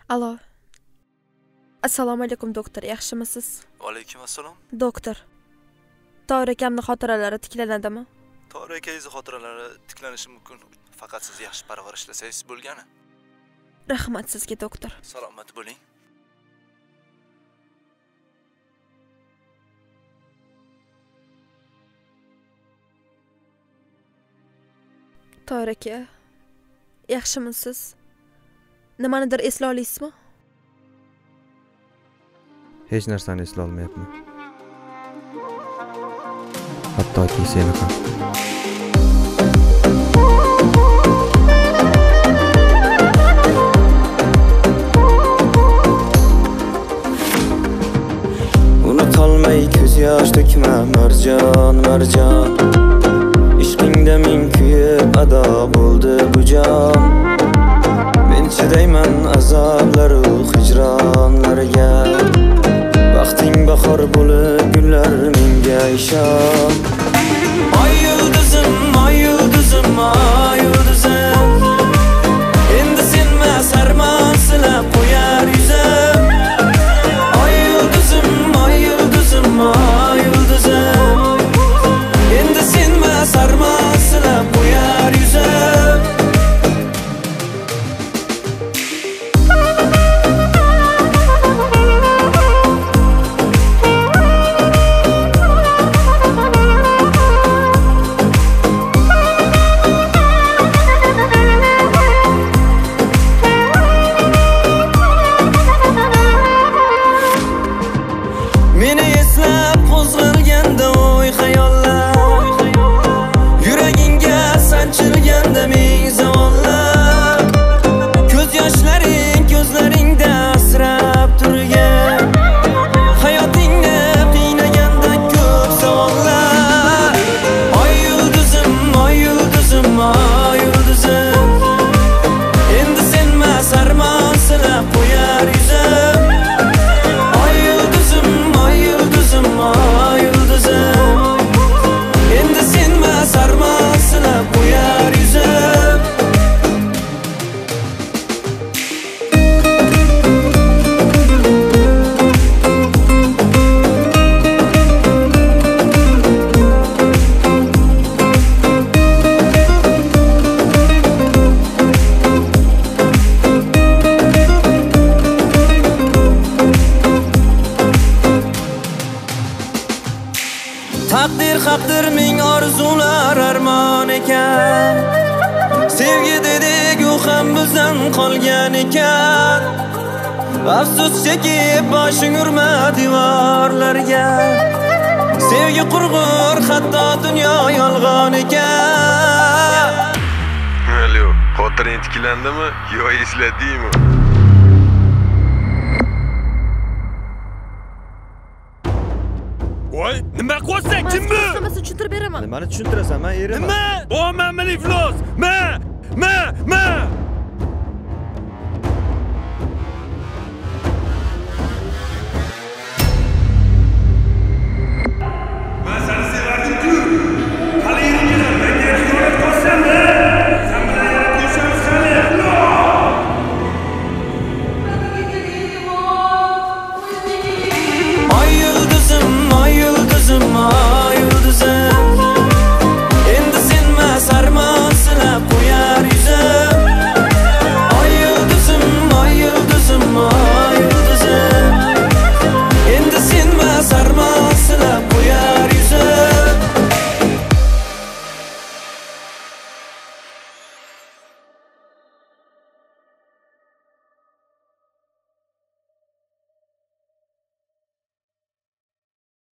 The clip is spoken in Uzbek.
Alo. Assalomu alaykum doktor, yaxshimisiz? Va alaykum assalom. Doktor. To'g'ri akamning xotiralari tiklanadimi? To'g'ri akangiz xotiralari tiklanishi mumkin, faqat siz yaxshi parvarishlasangiz bo'lgani. Rahmat sizga doktor. Salomat bo'ling. To'g'ri aka. Yaxshimisiz? Nimanidir esla olasizmi? Hech narsani esla olmayapman. Hattoki seni ham. Unutolmay ko'z yosh to'kma marjon, marjon. Ishqingda men kuyib ado bo'ldi bu jon. Men chidayman azoblaru hijronlarga. Vaqting bahor bo'lib gullar menga ishon. Ay yulduzim, ay yulduzim, ay yulduzim. Endi senmas armon silab qo'yar yuzim. Ay yulduzim, ay yulduzim, ay yulduzim. Endi senmas armon silab qo'yar yuzim. Meni eslab qo'zg'alganda o'y xayollar, yuragingga sanchilganda ming zavollar. Ko'z yoshlaring ko'zlaringda asrab turgan, hayotingni qiynaganda ko'p savollar. Ay yulduzim, ay yulduzim, ay yulduzim. Endi senmas armon silab qo'yar yuzim. Ay yulduzim, ay yulduzim, ay yulduzim. Endi senmas armon silab qo'yar yuzim. Taqdir haqdir ming orzular armon ekan. Sevgi dedik u ham bizdan qolgan ekan. Afsus chekib boshing urma devorlarga. Sevgi qurg'ur hatto dunyo yolg'on ekan. Alo, xotiring tiklandimi yo esladingmi? Voy, nima qilyapsan? Kimmi? Nimasi tushuntirib beraman. Nimani tushuntirasan? Men erim. Nima? O, men iflos. Ma!